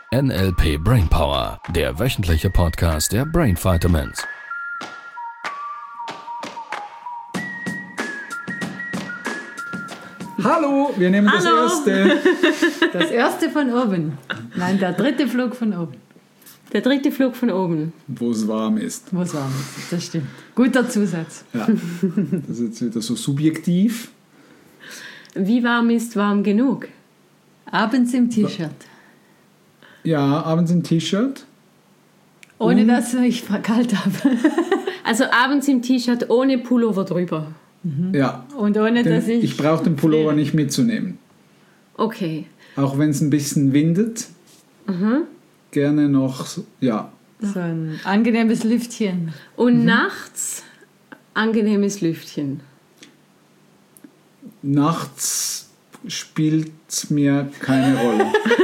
NLP Brainpower, der wöchentliche Podcast der Brain Vitamins. Hallo, wir nehmen das erste. Das erste von oben. Nein, der dritte Flug von oben. Der dritte Flug von oben. Wo es warm ist. Wo es warm ist, das stimmt. Guter Zusatz. Ja, das ist jetzt wieder so subjektiv. Wie warm ist warm genug? Abends im T-Shirt. Ja, abends im T-Shirt. Ohne dass ich kalt habe. Also abends im T-Shirt ohne Pullover drüber. Ja. Und ohne dass Ich brauche den Pullover nicht mitzunehmen. Okay. Auch wenn es ein bisschen windet. Gerne noch, ja. so ein angenehmes Lüftchen. Und nachts angenehmes Lüftchen. Nachts spielt mir keine Rolle.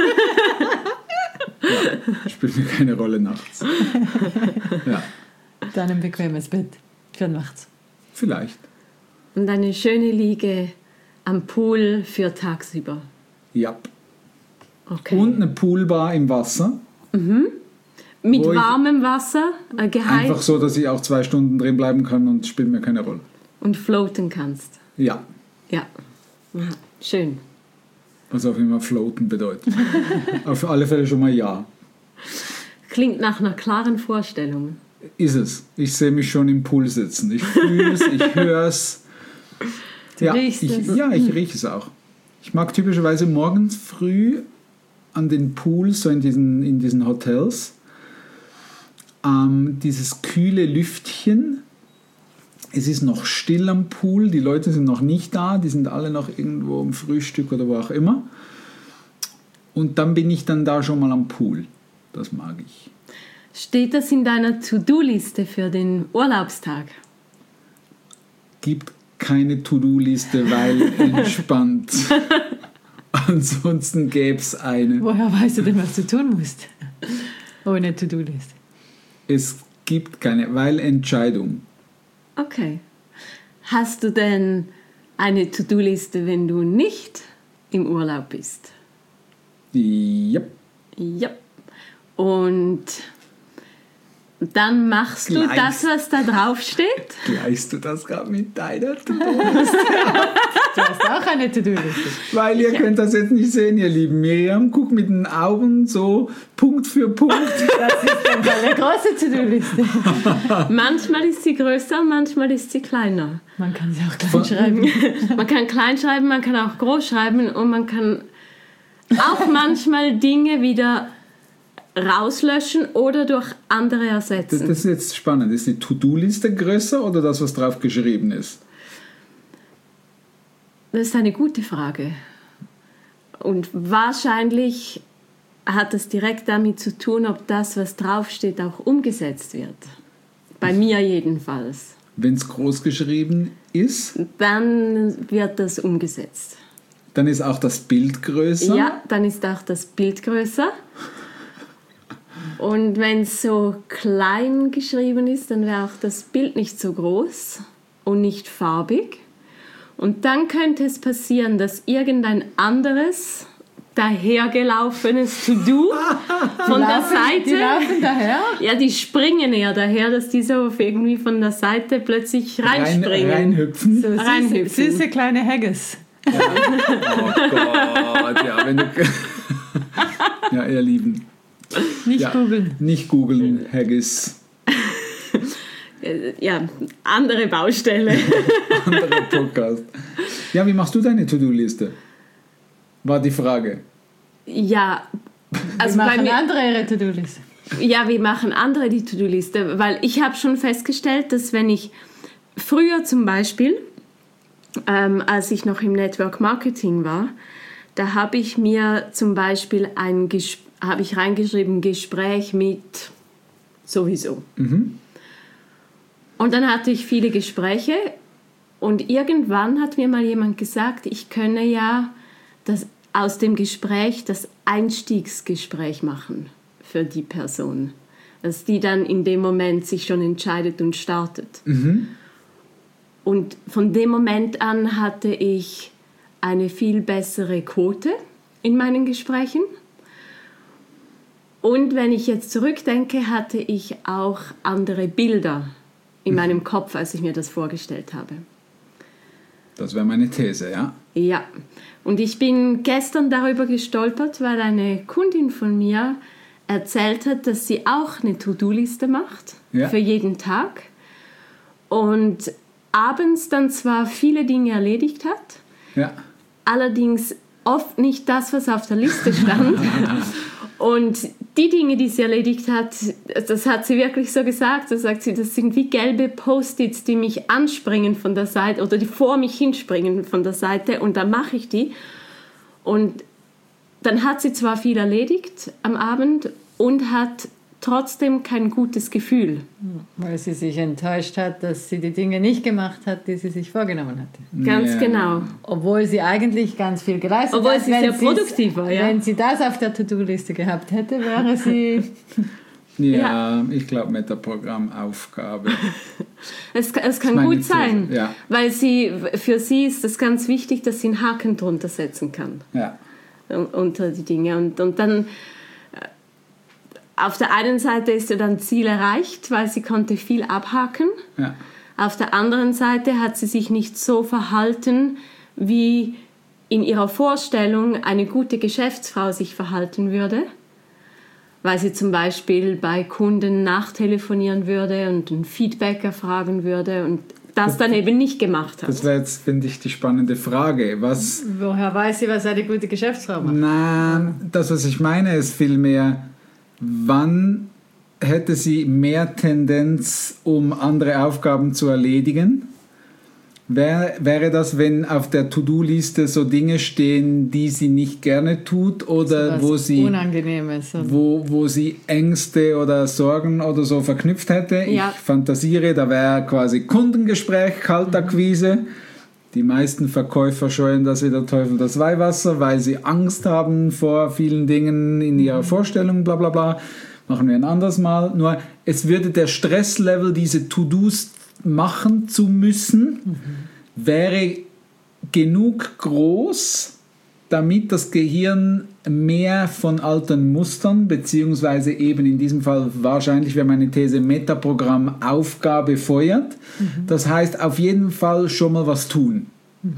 Ja, spielt mir keine Rolle nachts. Ja, Dann ein bequemes Bett für nachts. vielleicht. Und eine schöne Liege am Pool für tagsüber. Ja. Okay. Und eine Poolbar im Wasser. Mit wo ich- warmem Wasser, geheizt Einfach so, dass ich auch 2 Stunden drin bleiben kann und spielt mir keine Rolle. und floaten kannst. Ja, Ja. Aha. Schön. was auch immer floaten bedeutet. Auf alle Fälle schon mal ja. Klingt nach einer klaren Vorstellung. Ist es. Ich sehe mich schon im Pool sitzen. Ich fühle es, ich höre es. Du riechst es. Ja, ich rieche es auch. Ich mag typischerweise morgens früh an den Pools, so in diesen Hotels, dieses kühle Lüftchen. Es ist noch still am Pool, die Leute sind noch nicht da, die sind alle noch irgendwo am Frühstück oder wo auch immer. Und dann bin ich dann da schon mal am Pool. Das mag ich. Steht das in deiner To-Do-Liste für den Urlaubstag? Gibt keine To-Do-Liste, weil entspannt. Ansonsten gäbe es eine. Woher weißt du denn, was du tun musst? Ohne To-Do-Liste. Es gibt keine, weil Entscheidung. Okay. Hast du denn eine To-Do-Liste, wenn du nicht im Urlaub bist? Ja. Ja. Und dann machst du Gleich. das, was da drauf steht? Gleichst du das gerade mit deiner To-Do-Liste? Du hast auch eine To-Do-Liste. Weil ihr könnt das jetzt nicht sehen, ihr lieben. Miriam guckt mit den Augen so Punkt für Punkt. Das ist dann eine große To-Do-Liste. Manchmal ist sie größer, manchmal ist sie kleiner. Man kann sie auch klein schreiben. Man kann klein schreiben, man kann auch groß schreiben und man kann auch manchmal Dinge wieder rauslöschen oder durch andere ersetzen. Das ist jetzt spannend. Ist die To-Do-Liste größer oder das, was drauf geschrieben ist? Das ist eine gute Frage. Und wahrscheinlich hat es direkt damit zu tun, ob das, was draufsteht, auch umgesetzt wird. Bei mir jedenfalls. Wenn es groß geschrieben ist, Dann wird das umgesetzt. dann ist auch das Bild größer. Ja, dann ist auch das Bild größer. Und wenn es so klein geschrieben ist, dann wäre auch das Bild nicht so groß und nicht farbig. Und dann könnte es passieren, dass irgendein anderes dahergelaufenes To-Do von der Seite... Die laufen daher. Ja, die springen eher daher, dass die so irgendwie von der Seite plötzlich reinspringen. Reinhüpfen. So Reinhüpfen. süße kleine Haggis. Oh Gott, ja, wenn du... Ja, ihr Lieben. Nicht Ja, googeln. nicht googeln, Haggis. Ja, andere Baustelle. Anderer Podcast. Ja, wie machst du deine To-Do-Liste? War die Frage. Ja, also Wir bei machen mir... andere ihre To-Do-Liste. Ja, wie machen andere die To-Do-Liste? Weil ich habe schon festgestellt, dass wenn ich früher zum Beispiel, als ich noch im Network Marketing war, da habe ich mir zum Beispiel habe ich reingeschrieben, Gespräch mit sowieso. Und dann hatte ich viele Gespräche und irgendwann hat mir mal jemand gesagt, ich könne ja aus dem Gespräch das Einstiegsgespräch machen für die Person. Dass die dann in dem Moment sich schon entscheidet und startet. Und von dem Moment an hatte ich eine viel bessere Quote in meinen Gesprächen. Und wenn ich jetzt zurückdenke, hatte ich auch andere Bilder in meinem Kopf, als ich mir das vorgestellt habe. Das wäre meine These, ja? Ja, und ich bin gestern darüber gestolpert, weil eine Kundin von mir erzählt hat, dass sie auch eine To-Do-Liste macht für jeden Tag und abends dann zwar viele Dinge erledigt hat, allerdings oft nicht das, was auf der Liste stand. Und die Dinge, die sie erledigt hat, das hat sie wirklich so gesagt, so sagt sie, das sind wie gelbe Post-its, die mich anspringen von der Seite oder die vor mich hinspringen von der Seite und dann mache ich die. Und dann hat sie zwar viel erledigt am Abend und hat trotzdem kein gutes Gefühl. Weil sie sich enttäuscht hat, dass sie die Dinge nicht gemacht hat, die sie sich vorgenommen hatte. Ganz genau. Obwohl sie eigentlich ganz viel geleistet hat. Obwohl sie sehr produktiv war, Wenn sie das auf der To-Do-Liste gehabt hätte, wäre sie... Ich glaube Metaprogrammaufgabe. Es kann gut sein, Ja. weil für sie ist es ganz wichtig, dass sie einen Haken drunter setzen kann. Ja. Unter die Dinge. Und dann auf der einen Seite ist ja dann Ziel erreicht, weil sie konnte viel abhaken. Ja. Auf der anderen Seite hat sie sich nicht so verhalten, wie in ihrer Vorstellung eine gute Geschäftsfrau sich verhalten würde, weil sie zum Beispiel bei Kunden nachtelefonieren würde und ein Feedback erfragen würde und das dann eben nicht gemacht hat. Das wäre jetzt, finde ich, die spannende Frage. Woher weiß sie, was eine gute Geschäftsfrau macht? Na, das, was ich meine, ist vielmehr, wann hätte sie mehr Tendenz, um andere Aufgaben zu erledigen? Wäre das, wenn auf der To-Do-Liste so Dinge stehen, die sie nicht gerne tut oder So wo sie Unangenehmes. wo sie Ängste oder Sorgen oder so verknüpft hätte? Ja. Ich fantasiere, da wäre quasi Kundengespräch, Kaltakquise. Die meisten Verkäufer scheuen das wie der Teufel das Weihwasser, weil sie Angst haben vor vielen Dingen in ihrer Vorstellung, bla bla bla. Machen wir ein anderes Mal. Nur es würde der Stresslevel, diese To-Dos machen zu müssen, wäre genug groß, damit das Gehirn mehr von alten Mustern, beziehungsweise eben in diesem Fall wahrscheinlich, wäre meine These, Metaprogramm-Aufgabe feuert. Das heißt, auf jeden Fall schon mal was tun.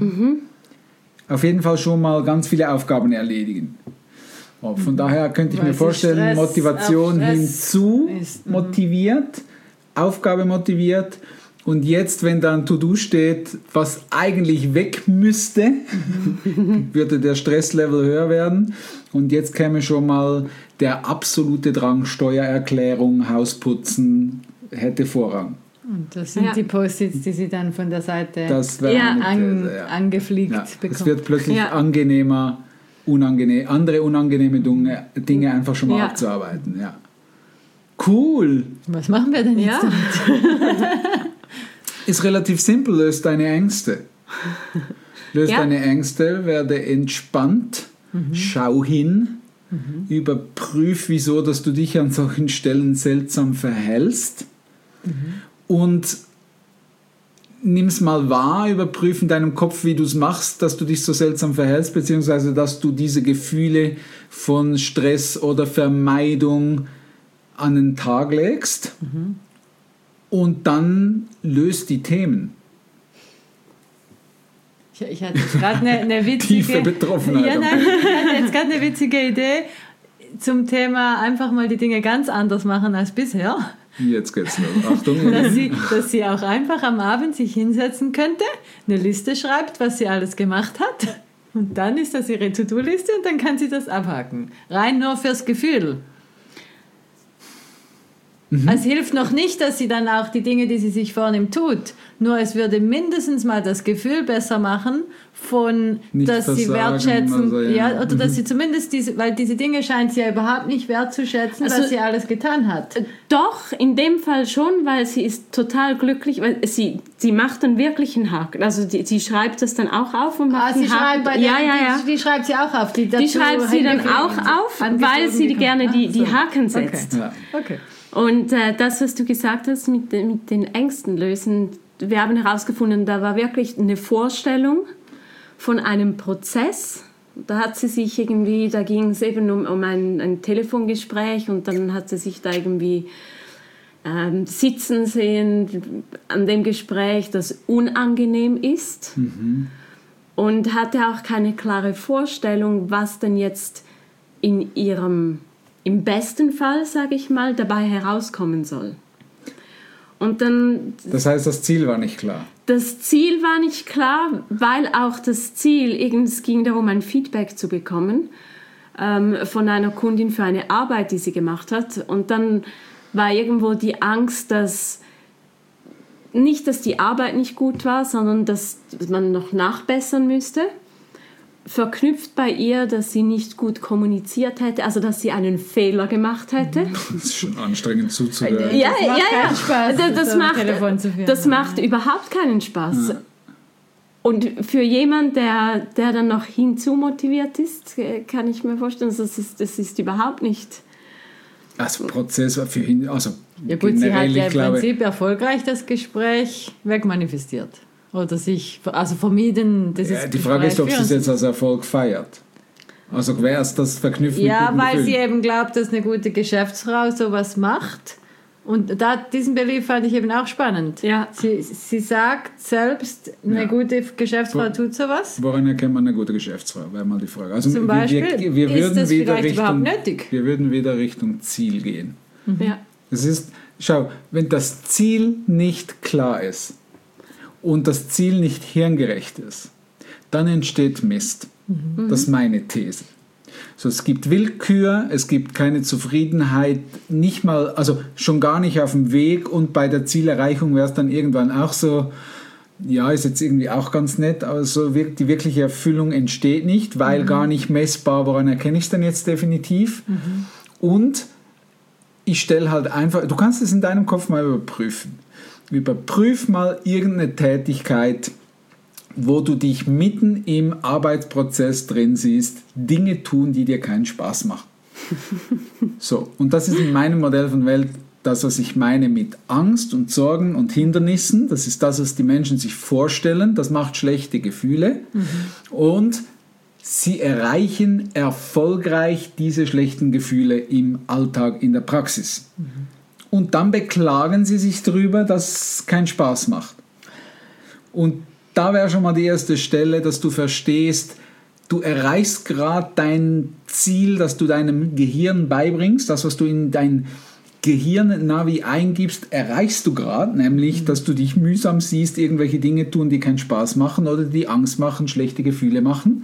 Auf jeden Fall schon mal ganz viele Aufgaben erledigen. Von daher könnte ich mir vorstellen, Motivation hinzu motiviert, Aufgabe motiviert. Und jetzt, wenn da ein To-Do steht, was eigentlich weg müsste, würde der Stresslevel höher werden. Und jetzt käme schon mal der absolute Drang, Steuererklärung, Hausputzen, hätte Vorrang. Und das sind die Post-its, die sie dann von der Seite angefliegt bekommt. Es wird plötzlich angenehmer, andere unangenehme Dinge einfach schon mal abzuarbeiten. Ja. Cool! Was machen wir denn jetzt damit? Ist relativ simpel, löst deine Ängste. Deine Ängste, werde entspannt, schau hin, überprüf, wieso, dass du dich an solchen Stellen seltsam verhältst und nimm's mal wahr, überprüf in deinem Kopf, wie du es machst, dass du dich so seltsam verhältst, beziehungsweise dass du diese Gefühle von Stress oder Vermeidung an den Tag legst. Und dann löst die Themen. Ich hatte gerade eine witzige... Tiefe Betroffenheit. Ich hatte jetzt gerade eine witzige Idee zum Thema einfach mal die Dinge ganz anders machen als bisher. Jetzt geht's los. Achtung. Dass sie auch einfach am Abend sich hinsetzen könnte, eine Liste schreibt, was sie alles gemacht hat. Und dann ist das ihre To-Do-Liste und dann kann sie das abhaken. Rein nur fürs Gefühl. Es hilft noch nicht, dass sie dann auch die Dinge, die sie sich vornimmt, tut. Nur es würde mindestens mal das Gefühl besser machen, dass sie wertschätzen, oder dass sie zumindest weil diese Dinge scheint sie ja überhaupt nicht wertzuschätzen, was sie alles getan hat. Doch, in dem Fall schon, weil sie ist total glücklich, weil sie macht dann wirklich einen Haken. Also sie schreibt das dann auch auf und macht einen Haken. Die schreibt sie auch auf. Die schreibt sie dann auch auf, weil sie gerne die Haken setzt. Okay. Und das, was du gesagt hast mit den Ängsten lösen, wir haben herausgefunden, da war wirklich eine Vorstellung von einem Prozess, Da hat sie sich irgendwie, da ging es eben um ein Telefongespräch und dann hat sie sich da irgendwie sitzen sehen an dem Gespräch, das unangenehm ist und hatte auch keine klare Vorstellung, was denn jetzt im besten Fall, sage ich mal, dabei herauskommen soll. Und dann, das heißt, das Ziel war nicht klar? Das Ziel war nicht klar, weil auch das Ziel, es ging darum, ein Feedback zu bekommen von einer Kundin für eine Arbeit, die sie gemacht hat. Und dann war irgendwo die Angst, dass die Arbeit nicht gut war, sondern dass man noch nachbessern müsste. Verknüpft bei ihr, dass sie nicht gut kommuniziert hätte, also dass sie einen Fehler gemacht hätte. Das ist schon anstrengend zuzuhören. Ja. Telefon zu führen. Das macht überhaupt keinen Spaß. Ja. Und für jemanden, der dann noch hinzumotiviert ist, kann ich mir vorstellen, das ist überhaupt nicht. Also Prozess für ihn, also ja gut, sie hat ja im Prinzip erfolgreich das Gespräch wegmanifestiert. Oder vermieden, das ist die Frage ist, ob sie es jetzt als Erfolg feiert. Also wäre es das Verknüpfen mit ja, guten weil Gefühlen. sie eben glaubt, dass eine gute Geschäftsfrau sowas macht. Und diesen Belief fand ich eben auch spannend. Ja. Sie sagt selbst, eine gute Geschäftsfrau tut sowas. Woran erkennt man eine gute Geschäftsfrau? Wäre mal die Frage. Also zum Beispiel, wir würden ist das wieder vielleicht überhaupt nötig? Wir würden wieder Richtung Ziel gehen. Ja. Das ist, schau, wenn das Ziel nicht klar ist, und das Ziel nicht hirngerecht ist, dann entsteht Mist. Das ist meine These. So, es gibt Willkür, es gibt keine Zufriedenheit, nicht mal, also schon gar nicht auf dem Weg, und bei der Zielerreichung wäre es dann irgendwann auch so, ja, ist jetzt irgendwie auch ganz nett, aber so die wirkliche Erfüllung entsteht nicht, weil gar nicht messbar, woran erkenne ich es denn jetzt definitiv? Und ich stelle halt einfach, du kannst es in deinem Kopf mal überprüfen. Überprüf mal irgendeine Tätigkeit, wo du dich mitten im Arbeitsprozess drin siehst, Dinge tun, die dir keinen Spaß machen. So, und das ist in meinem Modell von Welt das, was ich meine mit Angst und Sorgen und Hindernissen. Das ist das, was die Menschen sich vorstellen. Das macht schlechte Gefühle. Und sie erreichen erfolgreich diese schlechten Gefühle im Alltag, in der Praxis. Und dann beklagen sie sich darüber, dass es keinen Spaß macht. Und da wäre schon mal die erste Stelle, dass du verstehst, du erreichst gerade dein Ziel, das du deinem Gehirn beibringst, das, was du in dein Gehirn-Navi eingibst, erreichst du gerade, nämlich, dass du dich mühsam siehst, irgendwelche Dinge tun, die keinen Spaß machen oder die Angst machen, schlechte Gefühle machen.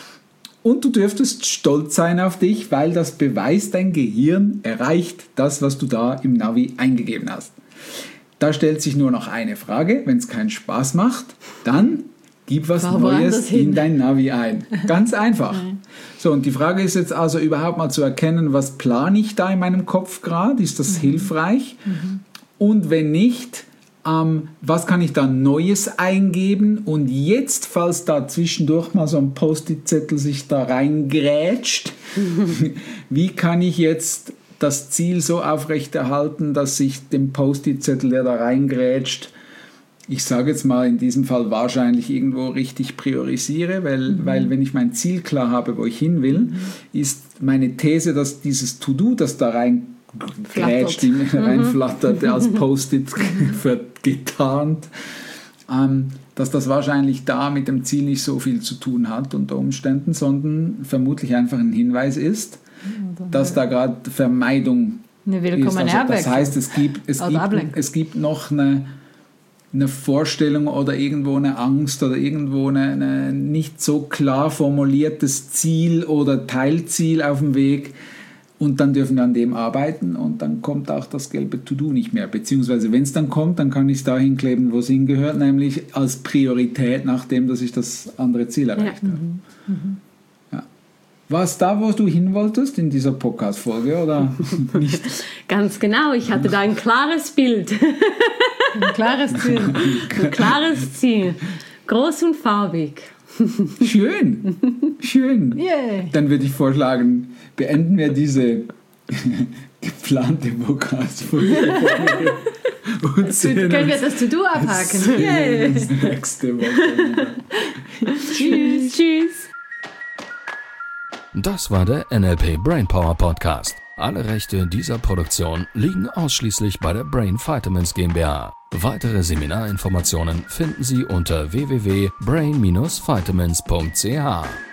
Und du dürftest stolz sein auf dich, weil das beweist, dein Gehirn erreicht das, was du da im Navi eingegeben hast. Da stellt sich nur noch eine Frage: Wenn es keinen Spaß macht, dann gib was Neues in dein Navi ein. Ganz einfach. So, und die Frage ist jetzt also überhaupt mal zu erkennen, was plane ich da in meinem Kopf gerade? Ist das hilfreich? Und wenn nicht, was kann ich da Neues eingeben? Und jetzt, falls da zwischendurch mal so ein Post-it-Zettel sich da reingrätscht, wie kann ich jetzt das Ziel so aufrechterhalten, dass ich den Post-it-Zettel, der da reingrätscht, ich sage jetzt mal in diesem Fall wahrscheinlich irgendwo richtig priorisiere, weil wenn ich mein Ziel klar habe, wo ich hin will, ist meine These, dass dieses To-Do, das da reingrätscht, reinflattert, als Post-it getarnt, dass das wahrscheinlich da mit dem Ziel nicht so viel zu tun hat unter Umständen, sondern vermutlich einfach ein Hinweis ist, dass da gerade Vermeidung ist. Also das heißt, es gibt noch eine Vorstellung oder irgendwo eine Angst oder irgendwo ein nicht so klar formuliertes Ziel oder Teilziel auf dem Weg, und dann dürfen wir an dem arbeiten, und dann kommt auch das gelbe To-Do nicht mehr, beziehungsweise wenn es dann kommt, dann kann ich es da hinkkleben, wo es hingehört, nämlich als Priorität, nachdem dass ich das andere Ziel erreicht habe. Ja. War es da, wo du hin wolltest in dieser Podcast-Folge, oder nicht? Ganz genau, ich hatte da ein klares Bild. Ein klares Ziel. Ein klares Ziel. Groß und farbig. Schön. Yeah. Dann würde ich vorschlagen, beenden wir diese geplante Podcast-Folge. Und können wir das To-Do abhaken. Sehen uns nächste Woche wieder. Tschüss. Das war der NLP Brainpower Podcast. Alle Rechte dieser Produktion liegen ausschließlich bei der Brain Vitamins GmbH. Weitere Seminarinformationen finden Sie unter www.brain-vitamins.ch.